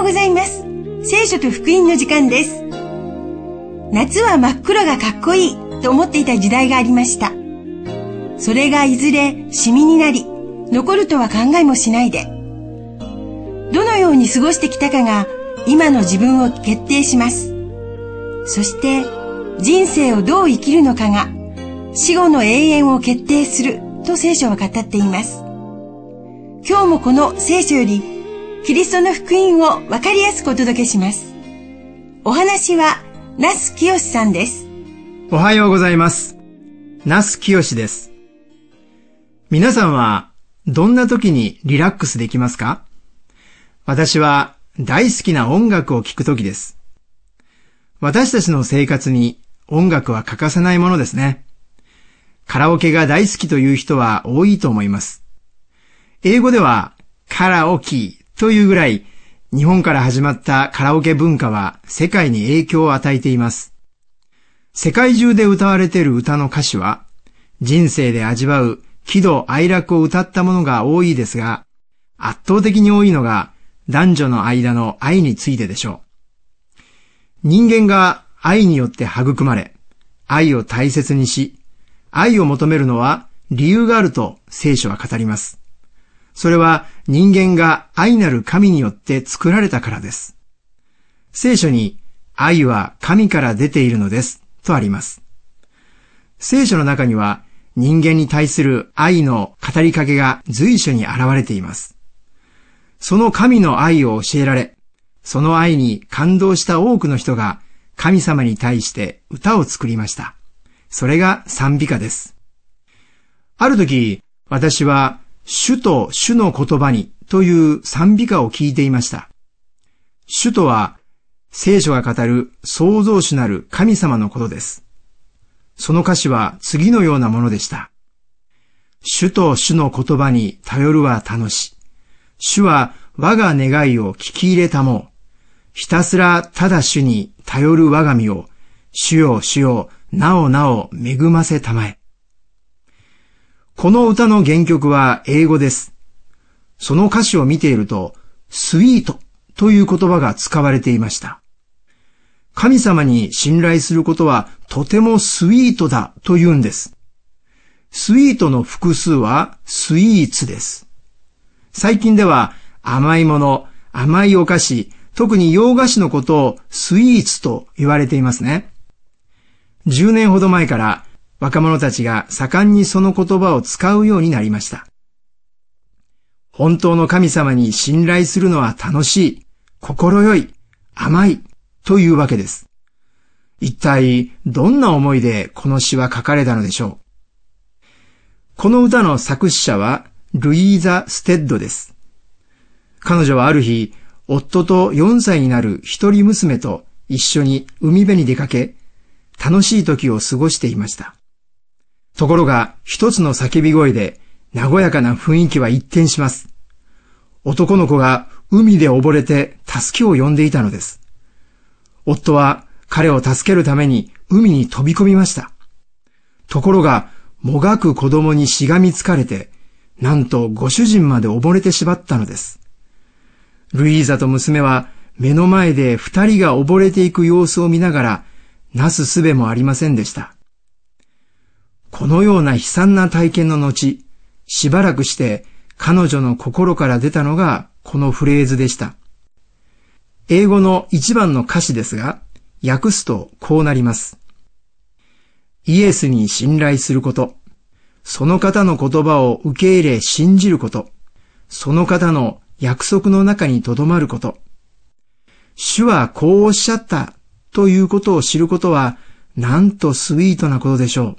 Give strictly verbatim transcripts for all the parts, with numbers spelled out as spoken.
ようございます。聖書と福音の時間です。夏は真っ黒がかっこいいと思っていた時代がありました。それがいずれシミになり、残るとは考えもしないで。どのように過ごしてきたかが今の自分を決定します。そして人生をどう生きるのかが死後の永遠を決定すると聖書は語っています。今日もこの聖書よりキリストの福音をわかりやすくお届けします。お話は那須清さんです。 おはようございます。那須清です。皆さんはどんな時にリラックスできますか？私は大好きな音楽を聴く時です。私たちの生活に音楽は欠かせないものですね。カラオケが大好きという人は多いと思います。英語ではカラオケというぐらい日本から始まったカラオケ文化は世界に影響を与えています。世界中で歌われている歌の歌詞は人生で味わう喜怒哀楽を歌ったものが多いですが、圧倒的に多いのが男女の間の愛についてでしょう。人間が愛によって育まれ、愛を大切にし、愛を求めるのは理由があると聖書は語ります。それは人間が愛なる神によって作られたからです。聖書に愛は神から出ているのですとあります。聖書の中には人間に対する愛の語りかけが随所に現れています。その神の愛を教えられ、その愛に感動した多くの人が神様に対して歌を作りました。それが賛美歌です。ある時、私は主と主の言葉にという賛美歌を聞いていました。主とは聖書が語る創造主なる神様のことです。その歌詞は次のようなものでした。主と主の言葉に頼るは楽し。主は我が願いを聞き入れたもう。ひたすらただ主に頼る我が身を、主よ主よ、なおなお恵ませたまえ。この歌の原曲は英語です。その歌詞を見ていると、スイートという言葉が使われていました。神様に信頼することはとてもスイートだと言うんです。スイートの複数はスイーツです。最近では甘いもの、甘いお菓子、特に洋菓子のことをスイーツと言われていますね。じゅうねんほど前から若者たちが盛んにその言葉を使うようになりました。本当の神様に信頼するのは楽しい、心よい、甘いというわけです。一体どんな思いでこの詩は書かれたのでしょう。この歌の作詞者はルイーザ・ステッドです。彼女はある日、夫とよんさいになる一人娘と一緒に海辺に出かけ、楽しい時を過ごしていました。ところが一つの叫び声で和やかな雰囲気は一転します。男の子が海で溺れて助けを呼んでいたのです。夫は彼を助けるために海に飛び込みました。ところがもがく子供にしがみつかれて、なんとご主人まで溺れてしまったのです。ルイーザと娘は目の前で二人が溺れていく様子を見ながら、なすすべもありませんでした。このような悲惨な体験の後、しばらくして彼女の心から出たのがこのフレーズでした。英語の一番の歌詞ですが、訳すとこうなります。イエスに信頼すること、その方の言葉を受け入れ信じること、その方の約束の中にとどまること、主はこうおっしゃったということを知ることは、なんとスイートなことでしょう。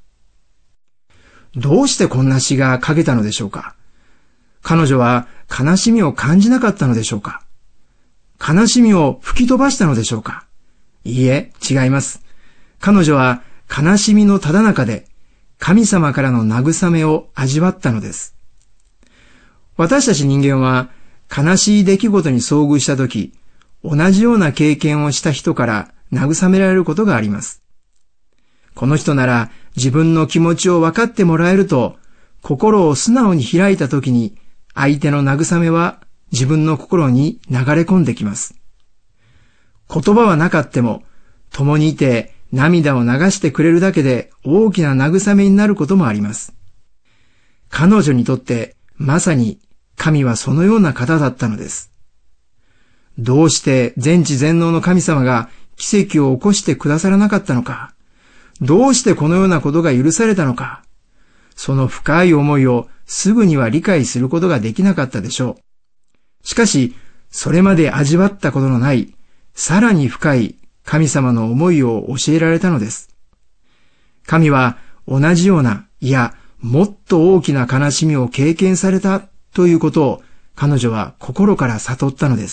どうしてこんな詩が書けたのでしょうか。彼女は悲しみを感じなかったのでしょうか。悲しみを吹き飛ばしたのでしょうか。いいえ、違います。彼女は悲しみのただ中で神様からの慰めを味わったのです。私たち人間は悲しい出来事に遭遇したとき、同じような経験をした人から慰められることがあります。この人なら自分の気持ちを分かってもらえると、心を素直に開いたときに、相手の慰めは自分の心に流れ込んできます。言葉はなかっても、共にいて涙を流してくれるだけで大きな慰めになることもあります。彼女にとってまさに神はそのような方だったのです。どうして全知全能の神様が奇跡を起こしてくださらなかったのか、どうしてこのようなことが許されたのか、その深い思いをすぐには理解することができなかったでしょう。しかし、それまで味わったことのない、さらに深い神様の思いを教えられたのです。神は同じような、いや、もっと大きな悲しみを経験されたということを彼女は心から悟ったのです。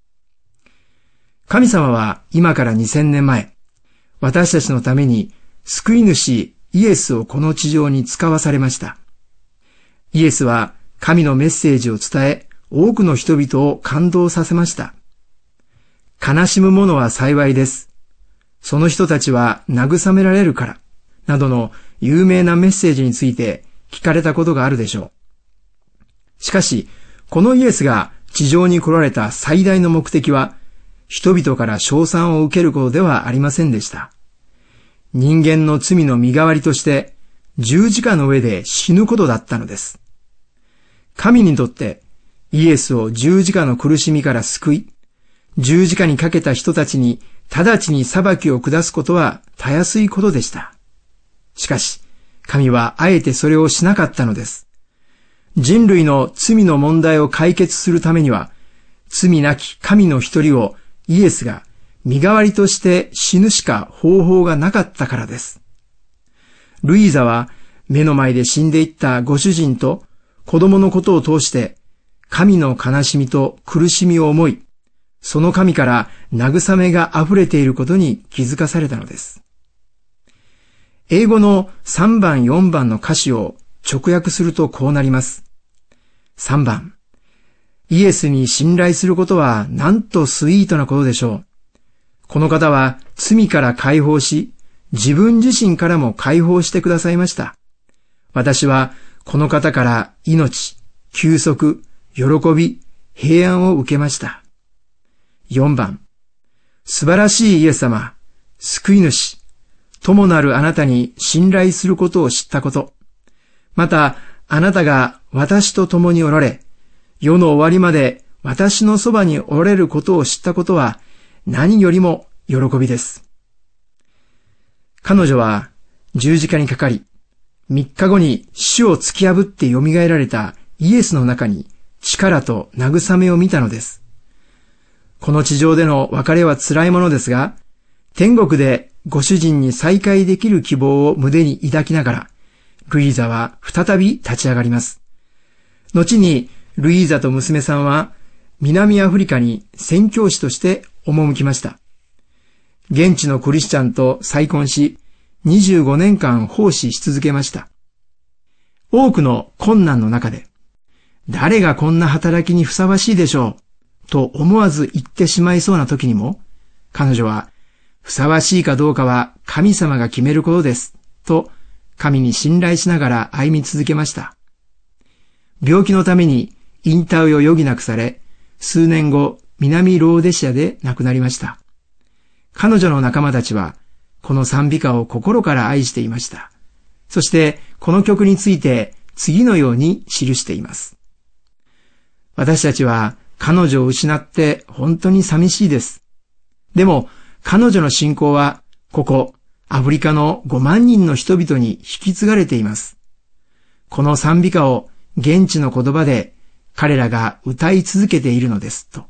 神様は今からにせんねんまえ、私たちのために救い主イエスをこの地上に使わされました。イエスは神のメッセージを伝え、多くの人々を感動させました。悲しむ者は幸いです。その人たちは慰められるから、などの有名なメッセージについて聞かれたことがあるでしょう。しかし、このイエスが地上に来られた最大の目的は、人々から称賛を受けることではありませんでした。人間の罪の身代わりとして十字架の上で死ぬことだったのです。神にとってイエスを十字架の苦しみから救い、十字架にかけた人たちに直ちに裁きを下すことはたやすいことでした。しかし、神はあえてそれをしなかったのです。人類の罪の問題を解決するためには、罪なき神の一人をイエスが身代わりとして死ぬしか方法がなかったからです。ルイーザは目の前で死んでいったご主人と子供のことを通して神の悲しみと苦しみを思い、その神から慰めが溢れていることに気づかされたのです。英語のさんばんよんばんの歌詞を直訳するとこうなります。さんばん、イエスに信頼することはなんとスイートなことでしょう。この方は罪から解放し、自分自身からも解放してくださいました。私はこの方から命、休息、喜び、平安を受けました。よんばん、素晴らしいイエス様、救い主、友なるあなたに信頼することを知ったこと。また、あなたが私と共におられ、世の終わりまで私のそばにおられることを知ったことは何よりも喜びです。彼女は十字架にかかり、みっかごに死を突き破って蘇られたイエスの中に力と慰めを見たのです。この地上での別れは辛いものですが、天国でご主人に再会できる希望を胸に抱きながら、ルイーザは再び立ち上がります。後にルイーザと娘さんは南アフリカに宣教師として赴きました。現地のクリスチャンと再婚し、にじゅうごねんかん奉仕し続けました。多くの困難の中で、誰がこんな働きにふさわしいでしょうと思わず言ってしまいそうな時にも、彼女はふさわしいかどうかは神様が決めることですと神に信頼しながら歩み続けました。病気のために引退を余儀なくされ、数年後、南ローデシアで亡くなりました。彼女の仲間たちは、この賛美歌を心から愛していました。そして、この曲について次のように記しています。私たちは彼女を失って本当に寂しいです。でも、彼女の信仰は、ここ、アフリカのごまんにんの人々に引き継がれています。この賛美歌を現地の言葉で彼らが歌い続けているのですと。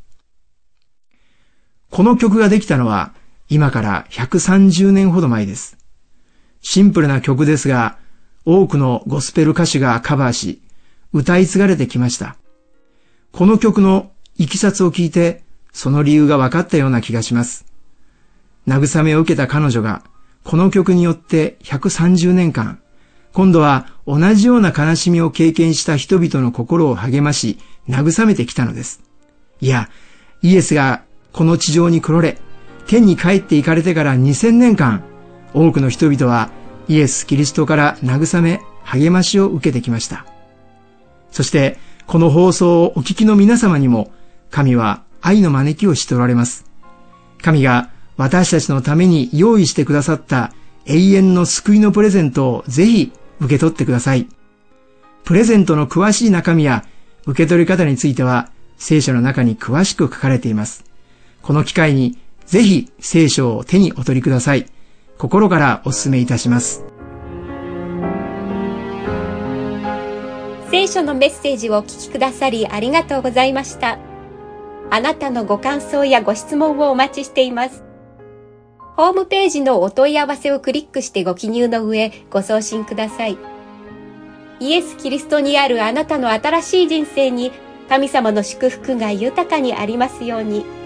この曲ができたのは今からひゃくさんじゅうねんほど前です。シンプルな曲ですが、多くのゴスペル歌手がカバーし、歌い継がれてきました。この曲のいきさつを聞いて、その理由が分かったような気がします。慰めを受けた彼女が、この曲によってひゃくさんじゅうねんかん、今度は同じような悲しみを経験した人々の心を励まし、慰めてきたのです。いや、イエスがこの地上に来られ、天に帰って行かれてからにせんねんかん、多くの人々はイエス・キリストから慰め、励ましを受けてきました。そして、 この放送をお聞きの皆様にも、神は愛の招きをしておられます。神が私たちのために用意してくださった永遠の救いのプレゼントをぜひ受け取ってください。プレゼントの詳しい中身や受け取り方については聖書の中に詳しく書かれています。この機会にぜひ聖書を手にお取りください。心からお勧めいたします。 聖書のメッセージをお聞きくださりありがとうございました。あなたのご感想やご質問をお待ちしています。ホームページのお問い合わせをクリックしてご記入の上ご送信ください。イエス・キリストにあるあなたの新しい人生に神様の祝福が豊かにありますように。